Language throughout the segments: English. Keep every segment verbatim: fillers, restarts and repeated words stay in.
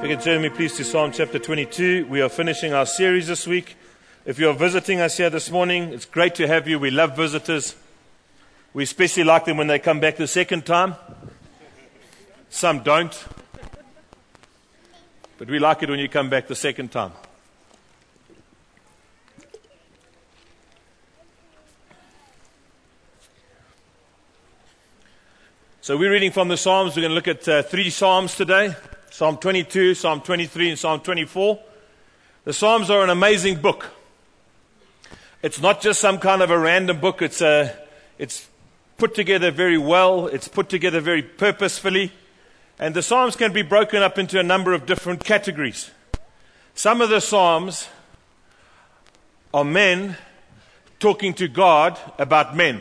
If you can turn me please to Psalm chapter twenty-two. We are finishing our series this week. If you're visiting us here this morning, it's great to have you. We love visitors. We especially like them when they come back the second time. Some don't. But we like it when you come back the second time. So we're reading from the Psalms. We're going to look at uh, three Psalms today. Psalm twenty-two, Psalm twenty-three, and Psalm twenty-four. The Psalms are an amazing book. It's not just some kind of a random book. It's a, it's put together very well. It's put together very purposefully. And the Psalms can be broken up into a number of different categories. Some of the Psalms are men talking to God about men.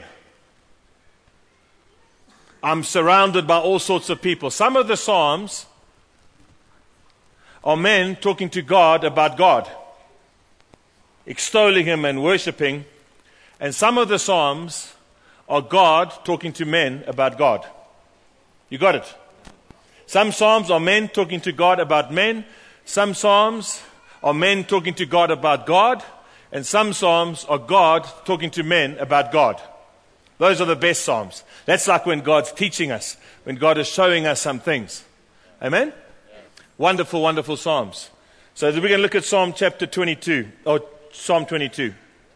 I'm surrounded by all sorts of people. Some of the Psalms are men talking to God about God, extolling Him and worshiping. And some of the Psalms are God talking to men about God. You got it? Some Psalms are men talking to God about men. Some Psalms are men talking to God about God. And some Psalms are God talking to men about God. Those are the best Psalms. That's like when God's teaching us, when God is showing us some things. Amen? Wonderful, wonderful Psalms. So we're going to look at Psalm chapter twenty-two, or Psalm twenty-two.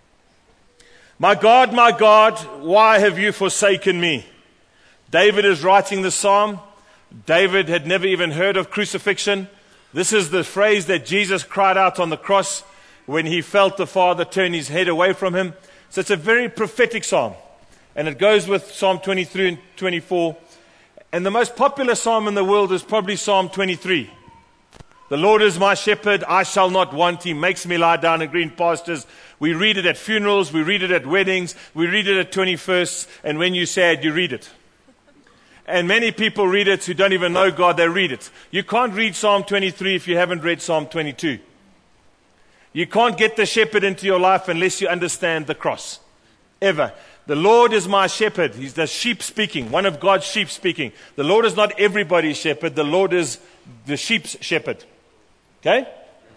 My God, my God, why have you forsaken me? David is writing the Psalm. David had never even heard of crucifixion. This is the phrase that Jesus cried out on the cross when he felt the Father turn his head away from him. So it's a very prophetic Psalm. And it goes with Psalm twenty-three and twenty-four. And the most popular Psalm in the world is probably Psalm twenty-three. The Lord is my shepherd, I shall not want. He makes me lie down in green pastures. We read it at funerals, we read it at weddings, we read it at twenty-firsts, and when you're sad, you read it. And many people read it who don't even know God, they read it. You can't read Psalm twenty-three if you haven't read Psalm twenty-two. You can't get the shepherd into your life unless you understand the cross. Ever. The Lord is my shepherd. He's the sheep speaking, one of God's sheep speaking. The Lord is not everybody's shepherd. The Lord is the sheep's shepherd. Okay?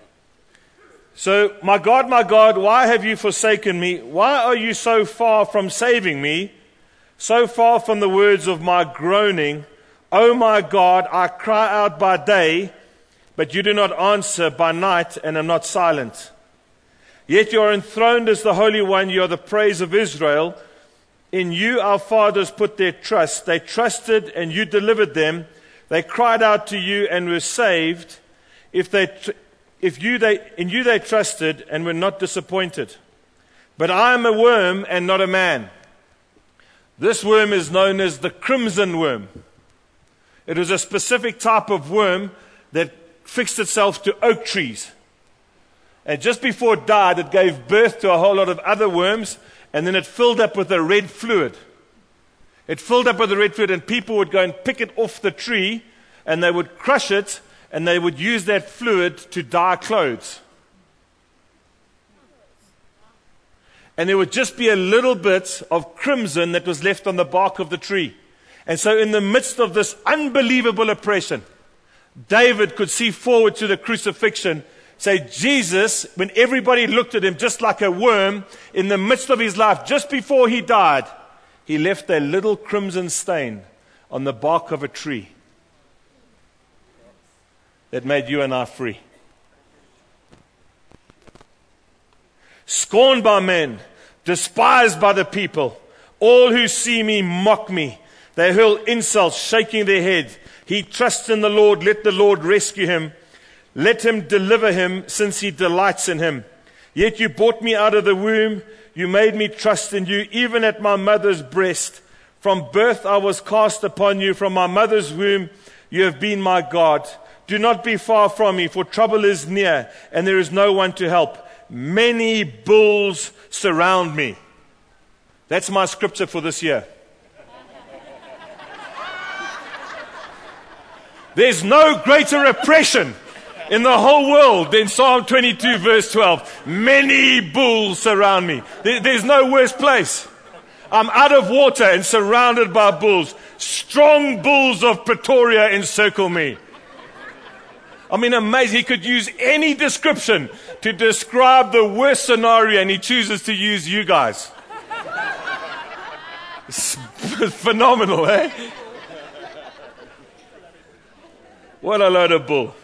So, my God, my God, why have you forsaken me? Why are you so far from saving me? So far from the words of my groaning? Oh my God, I cry out by day, but you do not answer by night, and am not silent. Yet you are enthroned as the Holy One. You are the praise of Israel. In you our fathers put their trust. They trusted and you delivered them. They cried out to you and were saved. If they, tr- if you, they, in you they trusted and were not disappointed. But I am a worm and not a man. This worm is known as the crimson worm. It was a specific type of worm that fixed itself to oak trees. And just before it died, it gave birth to a whole lot of other worms, and then it filled up with a red fluid. It filled up with a red fluid, and people would go and pick it off the tree, and they would crush it, and they would use that fluid to dye clothes. And there would just be a little bit of crimson that was left on the bark of the tree. And so in the midst of this unbelievable oppression, David could see forward to the crucifixion. Say, Jesus, when everybody looked at him just like a worm, in the midst of his life, just before he died, he left a little crimson stain on the bark of a tree that made you and I free. Scorned by men, despised by the people, all who see me mock me. They hurl insults, shaking their head. He trusts in the Lord, let the Lord rescue him. Let him deliver him, since he delights in him. Yet you brought me out of the womb. You made me trust in you, even at my mother's breast. From birth I was cast upon you. From my mother's womb you have been my God. Do not be far from me, for trouble is near, and there is no one to help. Many bulls surround me. That's my scripture for this year. There's no greater oppression in the whole world than Psalm twenty-two verse twelve. Many bulls surround me. There, there's no worse place. I'm out of water and surrounded by bulls. Strong bulls of Pretoria encircle me. I mean, amazing. He could use any description to describe the worst scenario, and he chooses to use you guys. It's phenomenal, eh? What a load of bull.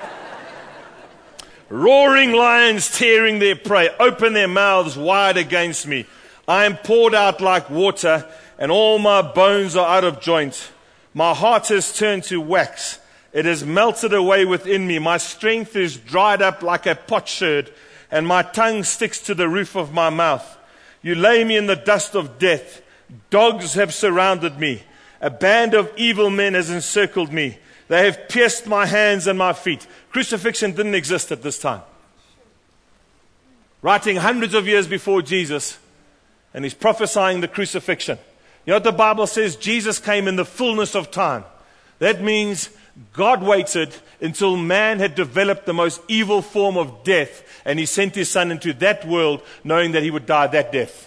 Roaring lions tearing their prey, open their mouths wide against me. I am poured out like water, and all my bones are out of joint. My heart has turned to wax. It has melted away within me. My strength is dried up like a potsherd, and my tongue sticks to the roof of my mouth. You lay me in the dust of death. Dogs have surrounded me. A band of evil men has encircled me. They have pierced my hands and my feet. Crucifixion didn't exist at this time. Writing hundreds of years before Jesus, and he's prophesying the crucifixion. You know what the Bible says? Jesus came in the fullness of time. That means God waited until man had developed the most evil form of death, and he sent his son into that world knowing that he would die that death.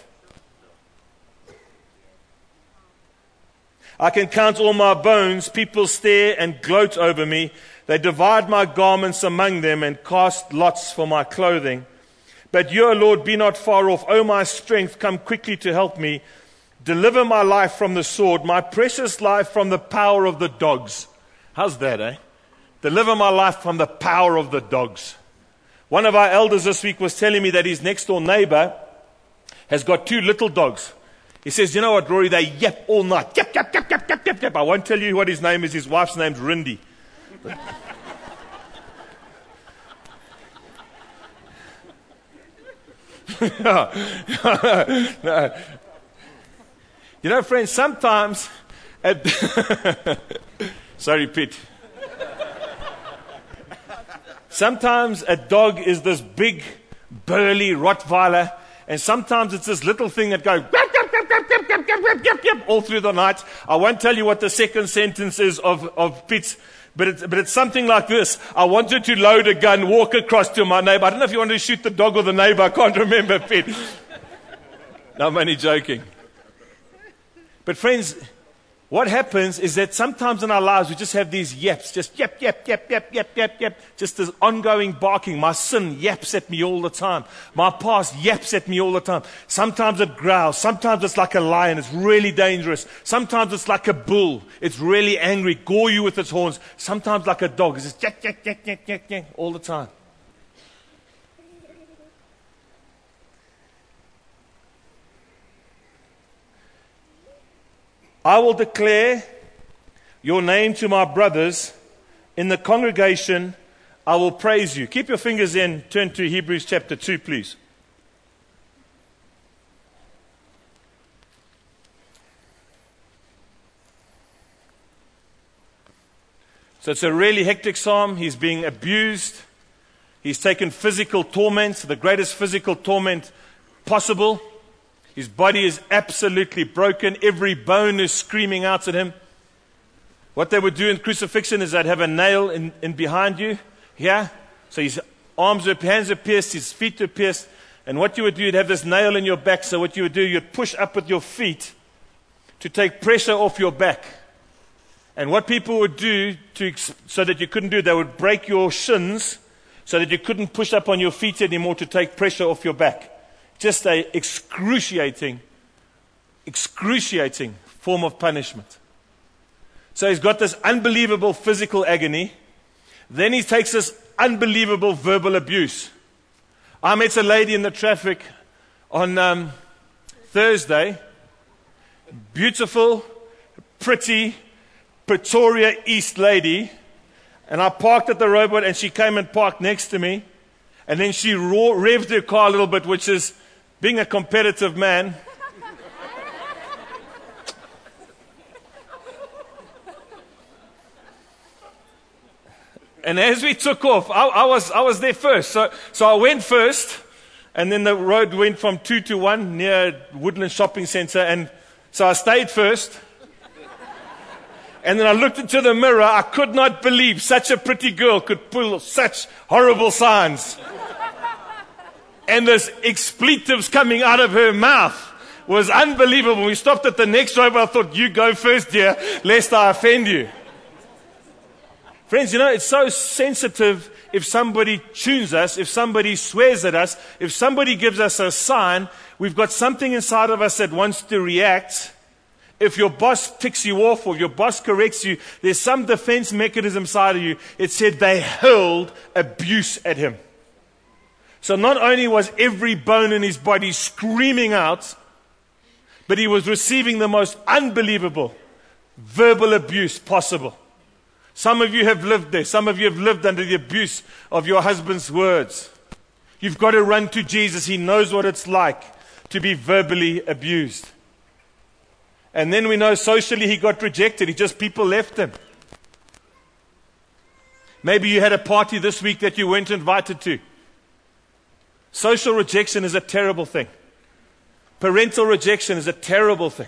I can count all my bones. People stare and gloat over me. They divide my garments among them and cast lots for my clothing. But you, O Lord, be not far off. O my strength, come quickly to help me. Deliver my life from the sword, my precious life from the power of the dogs. How's that, eh? Deliver my life from the power of the dogs. One of our elders this week was telling me that his next door neighbor has got two little dogs. He says, you know what, Rory, they yap all night. Yap, yap, yap, yap, yap, yap, yap. I won't tell you what his name is. His wife's name's Rindy. no. no. You know, friends, sometimes... At Sorry, Pete. Sometimes a dog is this big, burly Rottweiler, and sometimes it's this little thing that goes... all through the night. I won't tell you what the second sentence is of, of Pete's, but it's, but it's something like this. I wanted to load a gun, walk across to my neighbor. I don't know if you wanted to shoot the dog or the neighbor. I can't remember, Pete. No, I'm only joking. But friends, what happens is that sometimes in our lives we just have these yaps, just yap, yap, yap, yap, yap, yap, yap, just this ongoing barking. My sin yaps at me all the time. My past yaps at me all the time. Sometimes it growls. Sometimes it's like a lion. It's really dangerous. Sometimes it's like a bull. It's really angry, gore you with its horns. Sometimes like a dog. It's just yak, yak, yak, yak, yak, yak, all the time. I will declare your name to my brothers. In the congregation, I will praise you. Keep your fingers in. Turn to Hebrews chapter two, please. So it's a really hectic psalm. He's being abused. He's taken physical torment, the greatest physical torment possible. His body is absolutely broken. Every bone is screaming out at him. What they would do in crucifixion is they'd have a nail in, in behind you, here. So his arms are, hands are pierced, his feet are pierced. And what you would do, you'd have this nail in your back. So what you would do, you'd push up with your feet to take pressure off your back. And what people would do to, so that you couldn't do it, they would break your shins so that you couldn't push up on your feet anymore to take pressure off your back. Just a excruciating, excruciating form of punishment. So he's got this unbelievable physical agony. Then he takes this unbelievable verbal abuse. I met a lady in the traffic on um, Thursday. Beautiful, pretty, Pretoria East lady. And I parked at the roadway and she came and parked next to me. And then she ro- revved her car a little bit, which is... being a competitive man, and as we took off, I, I was I was there first. So so I went first, and then the road went from two to one near Woodland Shopping Centre, and so I stayed first. And then I looked into the mirror. I could not believe such a pretty girl could pull such horrible signs. And this expletives coming out of her mouth was unbelievable. We stopped at the next road. I thought, you go first, dear, lest I offend you. Friends, you know, it's so sensitive if somebody tunes us, if somebody swears at us, if somebody gives us a sign, we've got something inside of us that wants to react. If your boss ticks you off or your boss corrects you, there's some defense mechanism inside of you. It said they hurled abuse at him. So not only was every bone in his body screaming out, but he was receiving the most unbelievable verbal abuse possible. Some of you have lived there. Some of you have lived under the abuse of your husband's words. You've got to run to Jesus. He knows what it's like to be verbally abused. And then we know socially he got rejected. He just, people left him. Maybe you had a party this week that you weren't invited to. Social rejection is a terrible thing. Parental rejection is a terrible thing.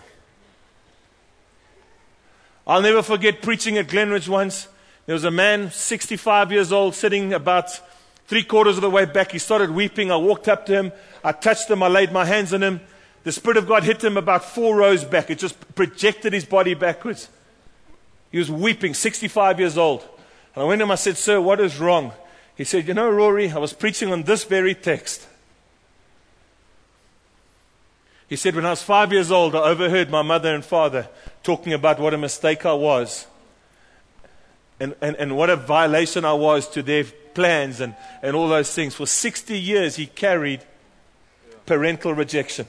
I'll never forget preaching at Glenridge once. There was a man, sixty-five years old, sitting about three quarters of the way back. He started weeping. I walked up to him. I touched him. I laid my hands on him. The Spirit of God hit him about four rows back. It just projected his body backwards. He was weeping, sixty-five years old. And I went to him, I said, "Sir, what is wrong?" He said, "You know, Rory, I was preaching on this very text." He said, "When I was five years old, I overheard my mother and father talking about what a mistake I was and, and, and what a violation I was to their plans and, and all those things. For sixty years, he carried parental rejection.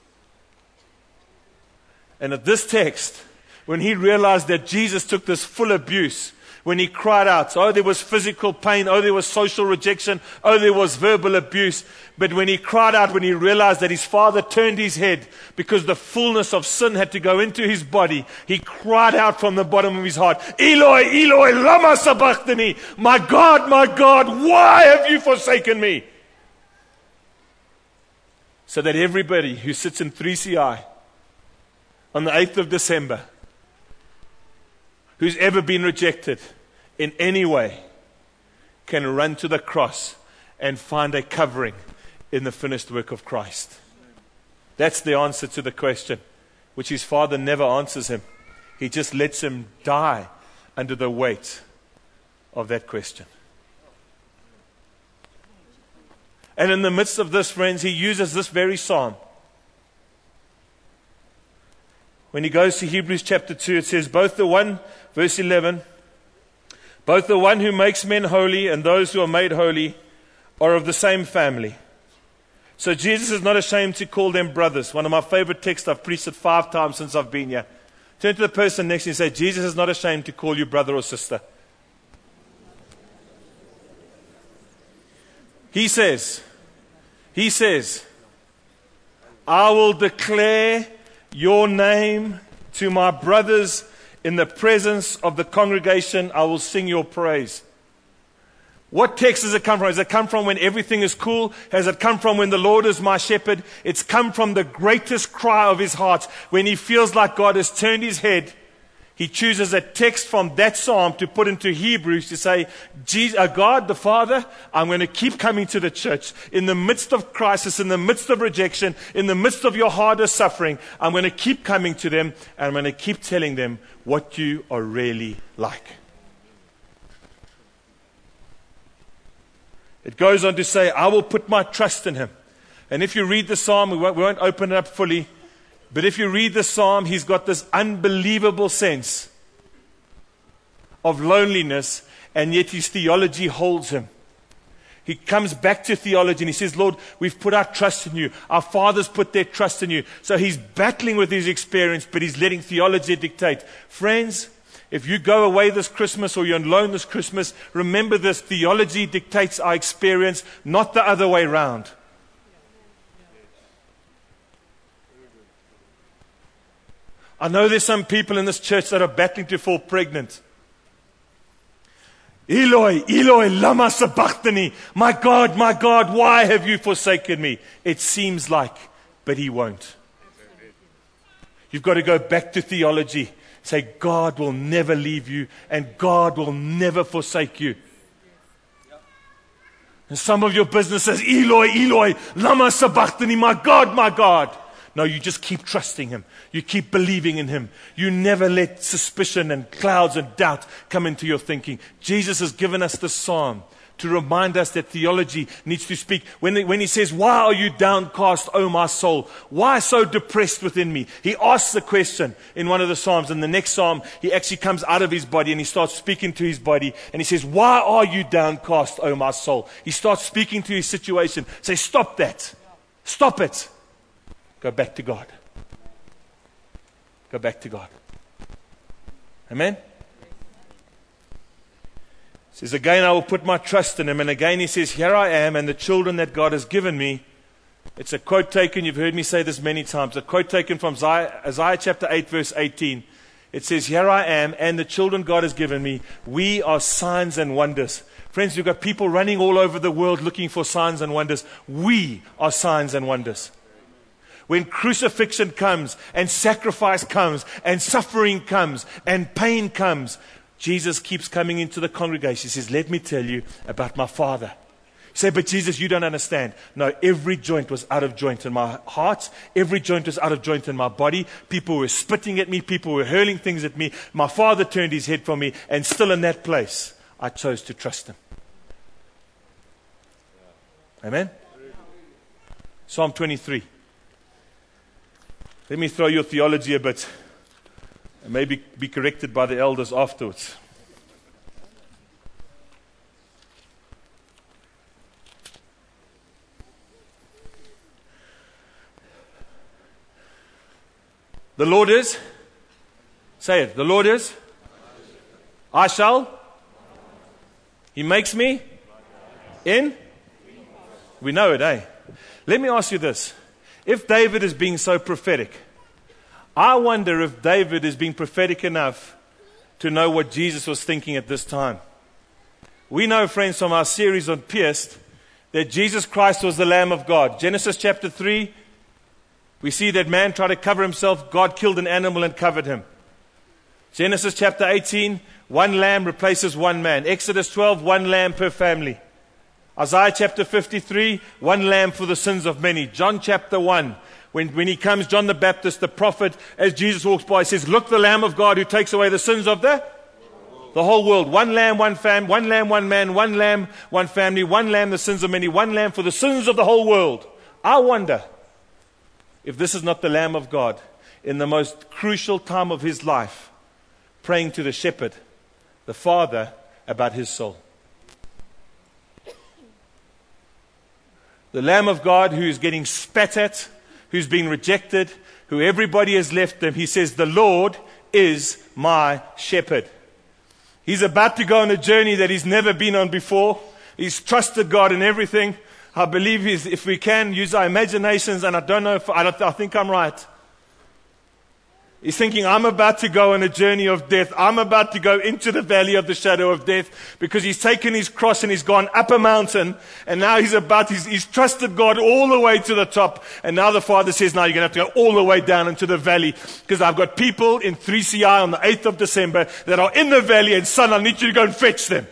And at this text, when he realized that Jesus took this full abuse, when he cried out, oh, there was physical pain, oh, there was social rejection, oh, there was verbal abuse. But when he cried out, when he realized that his father turned his head because the fullness of sin had to go into his body, he cried out from the bottom of his heart, Eloi, Eloi, lama sabachthani, my God, my God, why have you forsaken me? So that everybody who sits in three C I on the eighth of December, who's ever been rejected in any way, can run to the cross and find a covering in the finished work of Christ. That's the answer to the question, which his father never answers him. He just lets him die under the weight of that question. And in the midst of this, friends, he uses this very psalm. When he goes to Hebrews chapter two, it says, both the one, verse eleven, both the one who makes men holy and those who are made holy are of the same family. So Jesus is not ashamed to call them brothers. One of my favorite texts, I've preached it five times since I've been here. Turn to the person next to you and say, Jesus is not ashamed to call you brother or sister. He says, he says, I will declare your name to my brothers in the presence of the congregation. I will sing your praise. What text does it come from? Has it come from when everything is cool? Has it come from when the Lord is my shepherd? It's come from the greatest cry of his heart. When he feels like God has turned his head, he chooses a text from that psalm to put into Hebrews to say, Jesus, uh, God the Father, I'm going to keep coming to the church. In the midst of crisis, in the midst of rejection, in the midst of your hardest suffering, I'm going to keep coming to them and I'm going to keep telling them what you are really like. It goes on to say, I will put my trust in him. And if you read the psalm, we won't, we won't open it up fully, but if you read the psalm, he's got this unbelievable sense of loneliness, and yet his theology holds him. He comes back to theology and he says, Lord, we've put our trust in you. Our fathers put their trust in you. So he's battling with his experience, but he's letting theology dictate. Friends, if you go away this Christmas or you're on loan this Christmas, remember this, theology dictates our experience, not the other way around. I know there's some people in this church that are battling to fall pregnant. Eloi, Eloi, lama sabachthani. My God, my God, why have you forsaken me? It seems like, but he won't. You've got to go back to theology. Say, God will never leave you and God will never forsake you. And some of your businesses, Eloi, Eloi, lama sabachthani, my God, my God. No, you just keep trusting Him. You keep believing in Him. You never let suspicion and clouds and doubt come into your thinking. Jesus has given us the psalm to remind us that theology needs to speak. When, when He says, why are you downcast, O my soul? Why so depressed within me? He asks the question in one of the psalms. In the next psalm, He actually comes out of His body and He starts speaking to His body. And He says, why are you downcast, O my soul? He starts speaking to His situation. Say, stop that. Stop it. Go back to God. Go back to God. Amen? He says, again, I will put my trust in Him. And again, He says, here I am and the children that God has given me. It's a quote taken, you've heard me say this many times, a quote taken from Isaiah, Isaiah chapter eight, verse eighteen. It says, here I am and the children God has given me. We are signs and wonders. Friends, we've got people running all over the world looking for signs and wonders. We are signs and wonders. When crucifixion comes and sacrifice comes and suffering comes and pain comes, Jesus keeps coming into the congregation. He says, let me tell you about my Father. You say, but Jesus, you don't understand. No, every joint was out of joint in my heart. Every joint was out of joint in my body. People were spitting at me. People were hurling things at me. My Father turned His head from me. And still in that place, I chose to trust Him. Amen? Psalm twenty-three. Let me throw your theology a bit and maybe be corrected by the elders afterwards. The Lord is, say it, the Lord is, I shall, He makes me in, we know it, eh? Let me ask you this. If David is being so prophetic, I wonder if David is being prophetic enough to know what Jesus was thinking at this time. We know, friends, from our series on Pierced, that Jesus Christ was the Lamb of God. Genesis chapter three, we see that man tried to cover himself. God killed an animal and covered him. Genesis chapter eighteen, one lamb replaces one man. Exodus twelve, one lamb per family. Isaiah chapter fifty-three, one lamb for the sins of many. John chapter one, when, when he comes, John the Baptist, the prophet, as Jesus walks by, he says, look, the Lamb of God who takes away the sins of the, the whole world. One lamb, one fam, one lamb, one man, one lamb, one family, one lamb, the sins of many, one lamb for the sins of the whole world. I wonder if this is not the Lamb of God in the most crucial time of His life, praying to the shepherd, the Father, about His soul. The Lamb of God who is getting spat at, who's being rejected, who everybody has left them. He says, the Lord is my shepherd. He's about to go on a journey that he's never been on before. He's trusted God in everything. I believe he's, if we can use our imaginations, and I don't know if I, don't, I think I'm right. He's thinking, I'm about to go on a journey of death. I'm about to go into the valley of the shadow of death, because he's taken his cross and he's gone up a mountain, and now he's about, he's, he's trusted God all the way to the top. And now the Father says, now you're going to have to go all the way down into the valley, because I've got people in three C I on the eighth of December that are in the valley, and son, I need you to go and fetch them.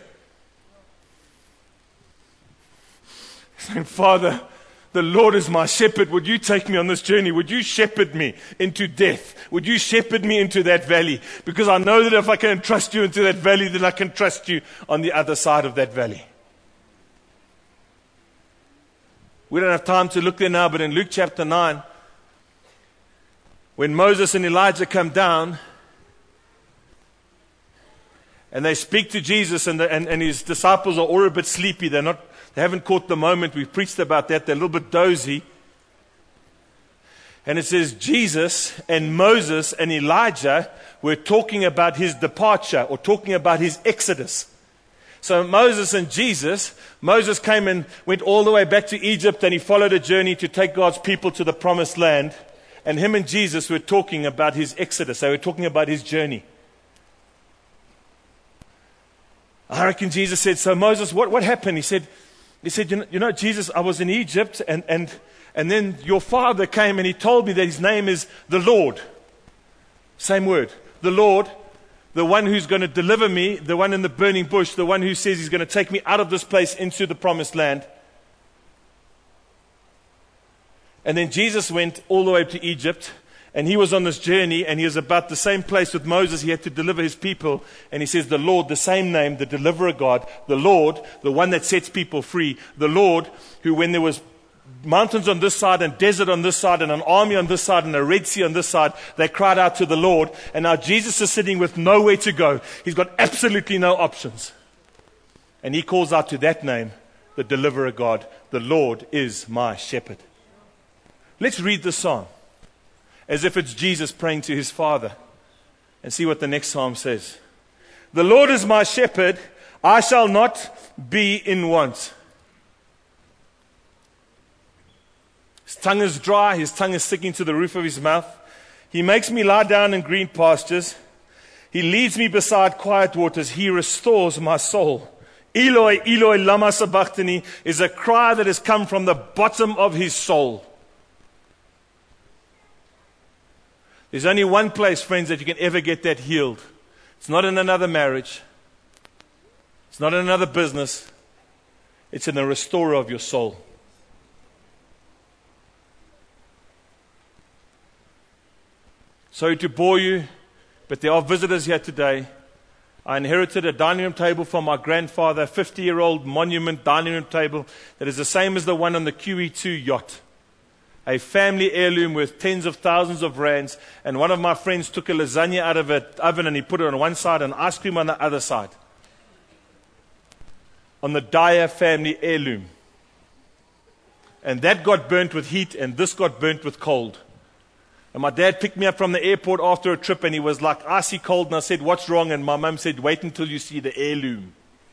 Saying, Father, the Lord is my shepherd. Would you take me on this journey? Would you shepherd me into death? Would you shepherd me into that valley? Because I know that if I can trust you into that valley, then I can trust you on the other side of that valley. We don't have time to look there now, but in Luke chapter nine, when Moses and Elijah come down, and they speak to Jesus, and, the, and, and his disciples are all a bit sleepy. They're not They haven't caught the moment. We've preached about that. They're a little bit dozy. And it says Jesus and Moses and Elijah were talking about his departure, or talking about his exodus. So Moses and Jesus, Moses came and went all the way back to Egypt, and he followed a journey to take God's people to the promised land. And him and Jesus were talking about his exodus. They were talking about his journey. I reckon Jesus said, so Moses, what, what happened? He said, He said, you know, you know, Jesus, I was in Egypt, and, and, and then your father came and he told me that his name is the Lord. Same word. The Lord, the one who's going to deliver me, the one in the burning bush, the one who says he's going to take me out of this place into the promised land. And then Jesus went all the way to Egypt, and he was on this journey, and he was about the same place with Moses. He had to deliver his people, and he says, the Lord, the same name, the deliverer God, the Lord, the one that sets people free, the Lord, who when there was mountains on this side and desert on this side and an army on this side and a Red Sea on this side, they cried out to the Lord. And now Jesus is sitting with nowhere to go. He's got absolutely no options. And he calls out to that name, the deliverer God, the Lord is my shepherd. Let's read the psalm as if it's Jesus praying to his Father and see what the next psalm says. The Lord is my shepherd, I shall not be in want. His tongue is dry, his tongue is sticking to the roof of his mouth. He makes me lie down in green pastures. He leads me beside quiet waters. He restores my soul. Eloi, Eloi, lama sabachthani is a cry that has come from the bottom of his soul. There's only one place, friends, that you can ever get that healed. It's not in another marriage. It's not in another business. It's in the restorer of your soul. Sorry to bore you, but there are visitors here today. I inherited a dining room table from my grandfather, a fifty-year-old monument dining room table that is the same as the one on the Q E two yacht. A family heirloom worth tens of thousands of rands, and one of my friends took a lasagna out of an oven and he put it on one side and ice cream on the other side. On the Dyer family heirloom. And that got burnt with heat and this got burnt with cold. And my dad picked me up from the airport after a trip and he was like icy cold, and I said, what's wrong? And my mum said, wait until you see the heirloom.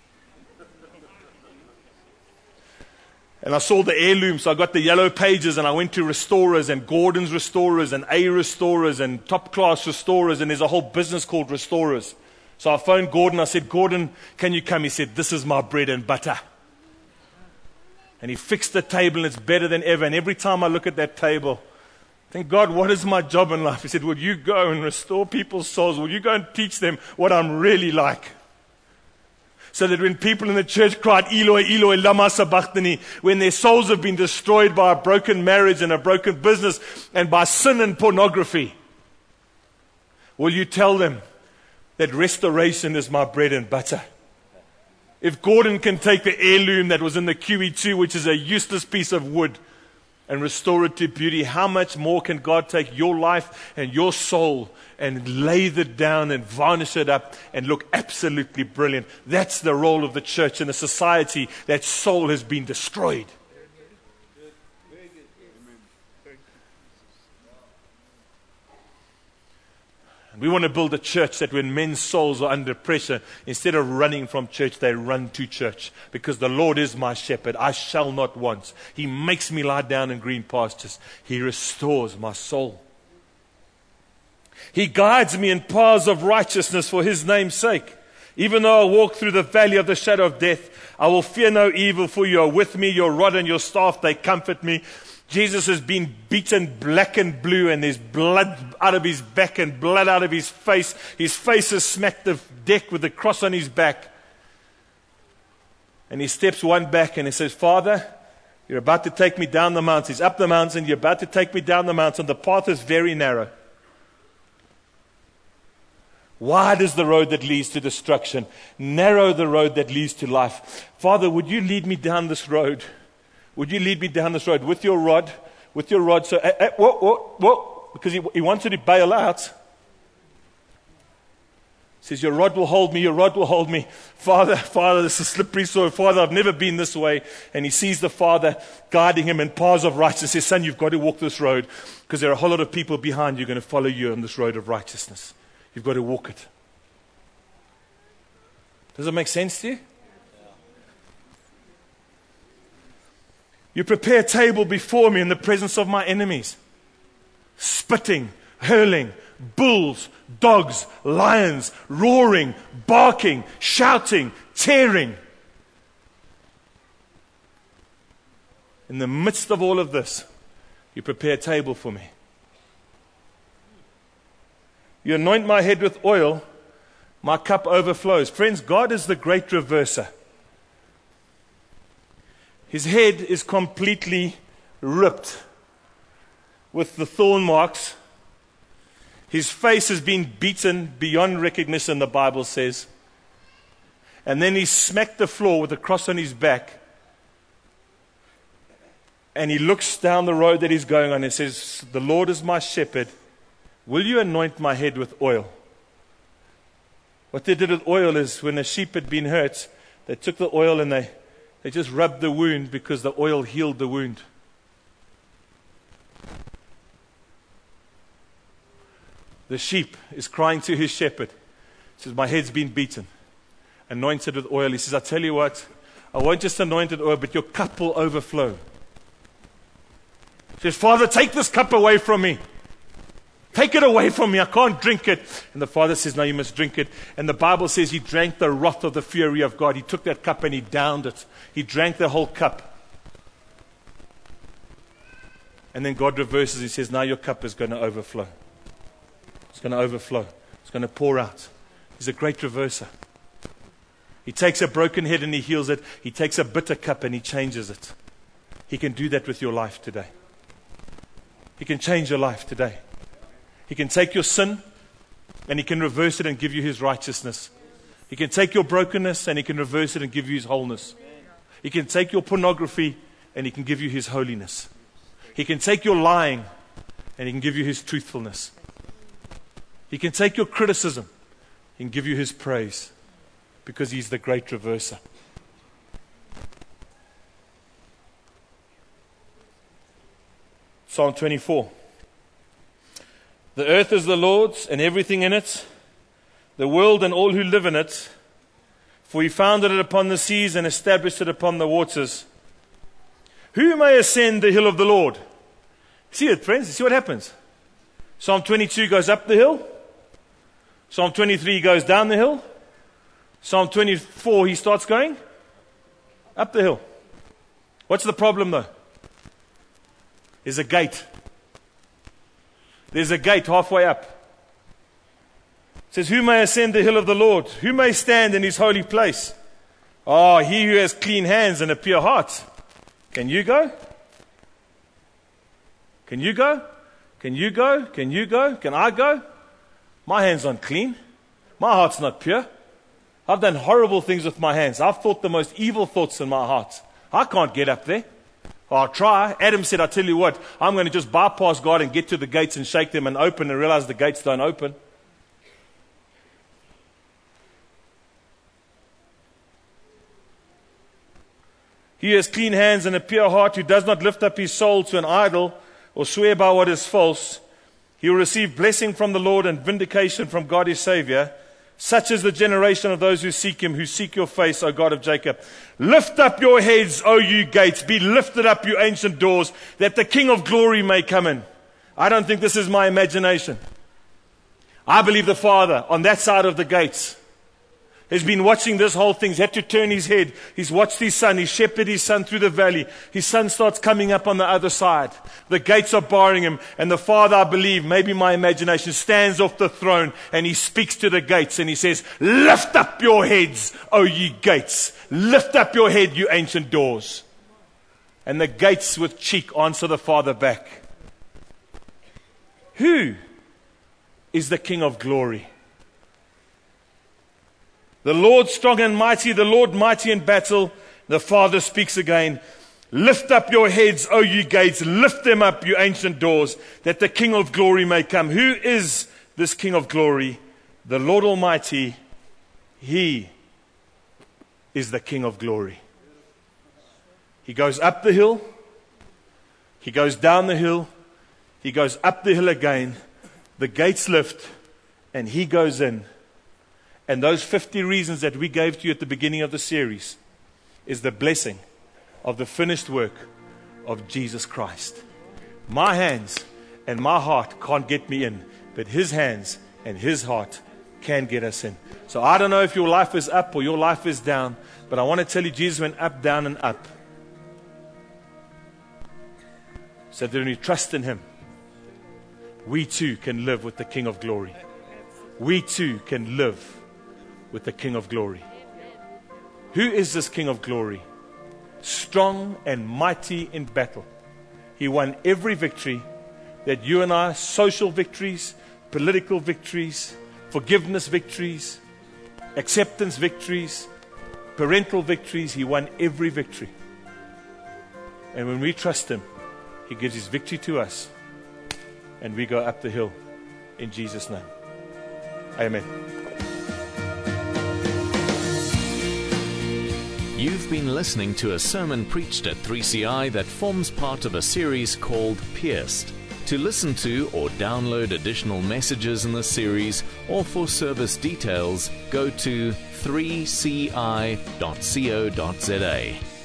And I saw the heirloom, so I got the yellow pages and I went to restorers and Gordon's restorers and A restorers and top class restorers, and there's a whole business called restorers. So I phoned Gordon, I said, Gordon, can you come? He said, this is my bread and butter. And he fixed the table and it's better than ever. And every time I look at that table, thank God, what is my job in life? He said, will you go and restore people's souls? Will you go and teach them what I'm really like? So that when people in the church cried, Eloi, Eloi, lama sabachthani, when their souls have been destroyed by a broken marriage and a broken business and by sin and pornography, will you tell them that restoration is my bread and butter? If Gordon can take the heirloom that was in the Q E two, which is a useless piece of wood, and restore it to beauty, how much more can God take your life and your soul and lathe it down and varnish it up and look absolutely brilliant? That's the role of the church in a society that soul has been destroyed. We want to build a church that when men's souls are under pressure, instead of running from church, they run to church. Because the Lord is my shepherd, I shall not want. He makes me lie down in green pastures. He restores my soul. He guides me in paths of righteousness for his name's sake. Even though I walk through the valley of the shadow of death, I will fear no evil, for you are with me. Your rod and your staff, they comfort me. Jesus has been beaten black and blue, and there's blood out of his back and blood out of his face. His face has smacked the deck with the cross on his back. And he steps one back and he says, Father, you're about to take me down the mountain. He's up the mountain, you're about to take me down the mountain. The path is very narrow. Wide is the road that leads to destruction. Narrow the road that leads to life. Father, would you lead me down this road? Would you lead me down this road with your rod? With your rod. So, uh, uh, whoa, whoa, whoa, because he, he wanted to bail out. He says, your rod will hold me, your rod will hold me. Father, Father, this is slippery soil. Father, I've never been this way. And he sees the Father guiding him in paths of righteousness. He says, son, you've got to walk this road because there are a whole lot of people behind you going to follow you on this road of righteousness. You've got to walk it. Does it make sense to you? You prepare a table before me in the presence of my enemies. Spitting, hurling, bulls, dogs, lions, roaring, barking, shouting, tearing. In the midst of all of this, you prepare a table for me. You anoint my head with oil, my cup overflows. Friends, God is the great reverser. His head is completely ripped with the thorn marks. His face has been beaten beyond recognition, the Bible says. And then he smacked the floor with the cross on his back. And he looks down the road that he's going on and says, "The Lord is my shepherd. Will you anoint my head with oil?" What they did with oil is when a sheep had been hurt, they took the oil and they, they just rubbed the wound because the oil healed the wound. The sheep is crying to his shepherd. He says, "My head's been beaten, anointed with oil." He says, "I tell you what, I won't just anoint it with oil, but your cup will overflow." He says, "Father, take this cup away from me. Take it away from me. I can't drink it." And the Father says, "No, you must drink it." And the Bible says he drank the wrath of the fury of God. He took that cup and he downed it. He drank the whole cup. And then God reverses. He says, "Now your cup is going to overflow. It's going to overflow. It's going to pour out." He's a great reverser. He takes a broken head and he heals it. He takes a bitter cup and he changes it. He can do that with your life today. He can change your life today. He can take your sin and he can reverse it and give you his righteousness. He can take your brokenness and he can reverse it and give you his wholeness. He can take your pornography and he can give you his holiness. He can take your lying and he can give you his truthfulness. He can take your criticism and give you his praise because he's the great reverser. Psalm twenty-four. "The earth is the Lord's and everything in it, the world and all who live in it. For he founded it upon the seas and established it upon the waters. Who may ascend the hill of the Lord?" See it, friends? See what happens? Psalm twenty-two goes up the hill. Psalm twenty-three goes down the hill. Psalm twenty-four, he starts going up the hill. What's the problem though? There's a gate. There's a gate halfway up. It says, "Who may ascend the hill of the Lord? Who may stand in his holy place?" Oh, he who has clean hands and a pure heart. Can you go? Can you go? Can you go? Can you go? Can I go? My hands aren't clean. My heart's not pure. I've done horrible things with my hands. I've thought the most evil thoughts in my heart. I can't get up there. I'll try. Adam said, "I tell you what, I'm going to just bypass God and get to the gates and shake them and open and realize the gates don't open." He has clean hands and a pure heart, who does not lift up his soul to an idol or swear by what is false. He will receive blessing from the Lord and vindication from God his Savior. Such is the generation of those who seek him, who seek your face, O God of Jacob. Lift up your heads, O you gates. Be lifted up, you ancient doors, that the King of glory may come in. I don't think this is my imagination. I believe the Father on that side of the gates has been watching this whole thing. He's had to turn his head. He's watched his son. He's shepherded his son through the valley. His son starts coming up on the other side. The gates are barring him. And the Father, I believe, maybe my imagination, stands off the throne and he speaks to the gates and he says, "Lift up your heads, O ye gates. Lift up your head, you ancient doors." And the gates with cheek answer the Father back. Who is the King of glory? The Lord strong and mighty, the Lord mighty in battle. The Father speaks again. "Lift up your heads, O ye gates. Lift them up, you ancient doors, that the King of glory may come." Who is this King of glory? The Lord Almighty. He is the King of glory. He goes up the hill. He goes down the hill. He goes up the hill again. The gates lift and he goes in. And those fifty reasons that we gave to you at the beginning of the series is the blessing of the finished work of Jesus Christ. My hands and my heart can't get me in, but his hands and his heart can get us in. So I don't know if your life is up or your life is down, but I want to tell you Jesus went up, down, and up. So that when we trust in him, we too can live with the King of glory. We too can live with the King of glory. Who is this King of glory? Strong and mighty in battle. He won every victory that you and I, social victories, political victories, forgiveness victories, acceptance victories, parental victories, He won every victory. And when we trust Him, He gives His victory to us, and we go up the hill in Jesus' name. Amen. You've been listening to a sermon preached at three C I that forms part of a series called Pierced. To listen to or download additional messages in the series, or for service details, go to three c i dot co dot za.